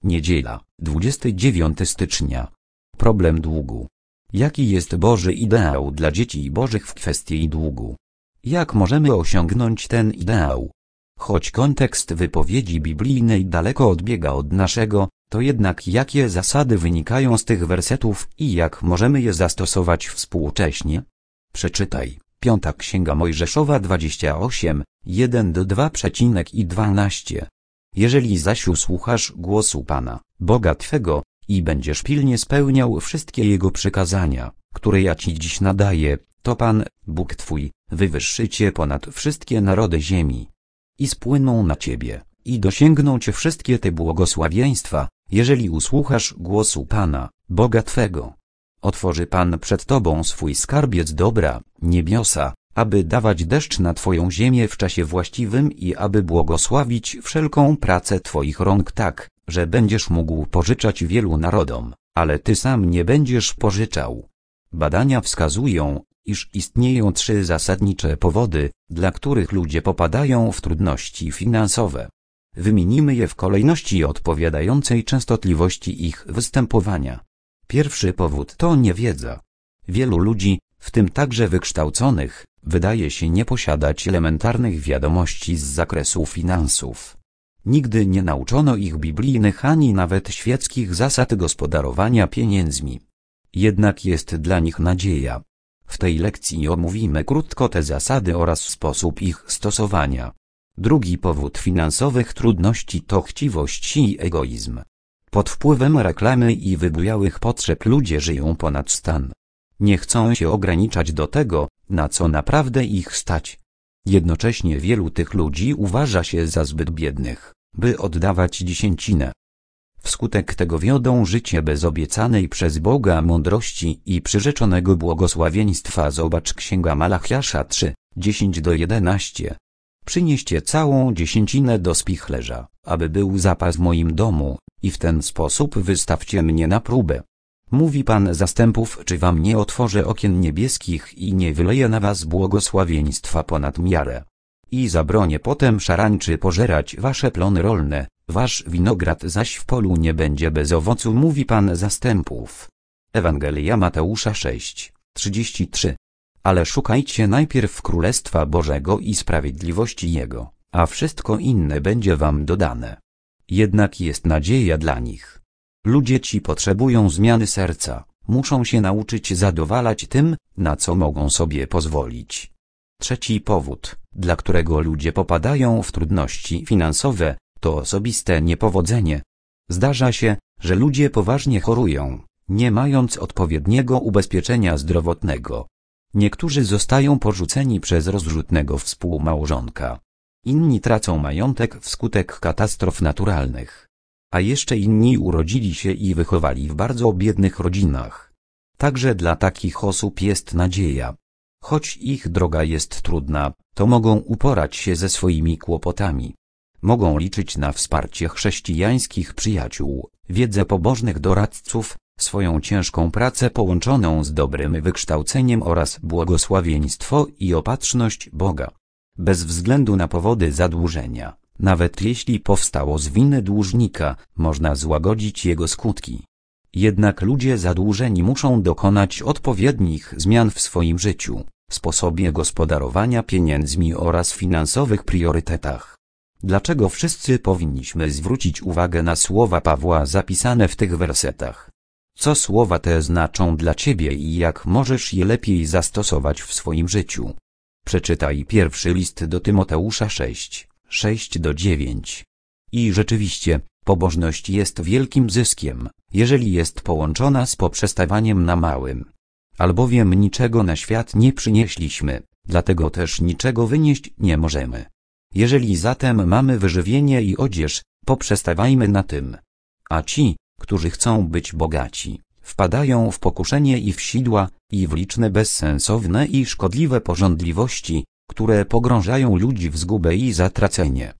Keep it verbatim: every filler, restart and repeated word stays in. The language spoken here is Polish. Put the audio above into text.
Niedziela, dwudziestego dziewiątego stycznia. Problem długu. Jaki jest Boży ideał dla dzieci bożych w kwestii długu? Jak możemy osiągnąć ten ideał? Choć kontekst wypowiedzi biblijnej daleko odbiega od naszego, to jednak jakie zasady wynikają z tych wersetów i jak możemy je zastosować współcześnie? Przeczytaj. Piąta Księga Mojżeszowa dwadzieścia osiem, jeden do dwa i dwanaście. Jeżeli zaś usłuchasz głosu Pana, Boga Twego, i będziesz pilnie spełniał wszystkie Jego przykazania, które ja Ci dziś nadaję, to Pan, Bóg Twój, wywyższy Cię ponad wszystkie narody ziemi. I spłyną na Ciebie, i dosięgną Cię wszystkie te błogosławieństwa, jeżeli usłuchasz głosu Pana, Boga Twego. Otworzy Pan przed Tobą swój skarbiec dobra, niebiosa, aby dawać deszcz na Twoją ziemię w czasie właściwym i aby błogosławić wszelką pracę Twoich rąk tak, że będziesz mógł pożyczać wielu narodom, ale Ty sam nie będziesz pożyczał. Badania wskazują, iż istnieją trzy zasadnicze powody, dla których ludzie popadają w trudności finansowe. Wymienimy je w kolejności odpowiadającej częstotliwości ich występowania. Pierwszy powód to niewiedza. Wielu ludzi, w tym także wykształconych, wydaje się nie posiadać elementarnych wiadomości z zakresu finansów. Nigdy nie nauczono ich biblijnych ani nawet świeckich zasad gospodarowania pieniędzmi. Jednak jest dla nich nadzieja. W tej lekcji omówimy krótko te zasady oraz sposób ich stosowania. Drugi powód finansowych trudności to chciwość i egoizm. Pod wpływem reklamy i wybujałych potrzeb ludzie żyją ponad stan. Nie chcą się ograniczać do tego, na co naprawdę ich stać. Jednocześnie wielu tych ludzi uważa się za zbyt biednych, by oddawać dziesięcinę. Wskutek tego wiodą życie bez obiecanej przez Boga mądrości i przyrzeczonego błogosławieństwa. Zobacz Księga Malachiasza trzy, dziesięć do jedenastu. Przynieście całą dziesięcinę do spichlerza, aby był zapas w moim domu, i w ten sposób wystawcie mnie na próbę. Mówi Pan zastępów, czy wam nie otworzę okien niebieskich i nie wyleję na was błogosławieństwa ponad miarę. I zabronię potem szarańczy pożerać wasze plony rolne, wasz winograd zaś w polu nie będzie bez owocu, mówi Pan zastępów. Ewangelia Mateusza sześć, trzydzieści trzy. Ale szukajcie najpierw Królestwa Bożego i sprawiedliwości Jego, a wszystko inne będzie wam dodane. Jednak jest nadzieja dla nich. Ludzie ci potrzebują zmiany serca, muszą się nauczyć zadowalać tym, na co mogą sobie pozwolić. Trzeci powód, dla którego ludzie popadają w trudności finansowe, to osobiste niepowodzenie. Zdarza się, że ludzie poważnie chorują, nie mając odpowiedniego ubezpieczenia zdrowotnego. Niektórzy zostają porzuceni przez rozrzutnego współmałżonka. Inni tracą majątek wskutek katastrof naturalnych. A jeszcze inni urodzili się i wychowali w bardzo biednych rodzinach. Także dla takich osób jest nadzieja. Choć ich droga jest trudna, to mogą uporać się ze swoimi kłopotami. Mogą liczyć na wsparcie chrześcijańskich przyjaciół, wiedzę pobożnych doradców, swoją ciężką pracę połączoną z dobrym wykształceniem oraz błogosławieństwo i opatrzność Boga. Bez względu na powody zadłużenia, nawet jeśli powstało z winy dłużnika, można złagodzić jego skutki. Jednak ludzie zadłużeni muszą dokonać odpowiednich zmian w swoim życiu, sposobie gospodarowania pieniędzmi oraz finansowych priorytetach. Dlaczego wszyscy powinniśmy zwrócić uwagę na słowa Pawła zapisane w tych wersetach? Co słowa te znaczą dla ciebie i jak możesz je lepiej zastosować w swoim życiu? Przeczytaj pierwszy list do Tymoteusza sześć, sześć do dziewięciu. I rzeczywiście, pobożność jest wielkim zyskiem, jeżeli jest połączona z poprzestawaniem na małym. Albowiem niczego na świat nie przynieśliśmy, dlatego też niczego wynieść nie możemy. Jeżeli zatem mamy wyżywienie i odzież, poprzestawajmy na tym. A ci, którzy chcą być bogaci, wpadają w pokuszenie i w sidła, i w liczne bezsensowne i szkodliwe pożądliwości, które pogrążają ludzi w zgubę i zatracenie.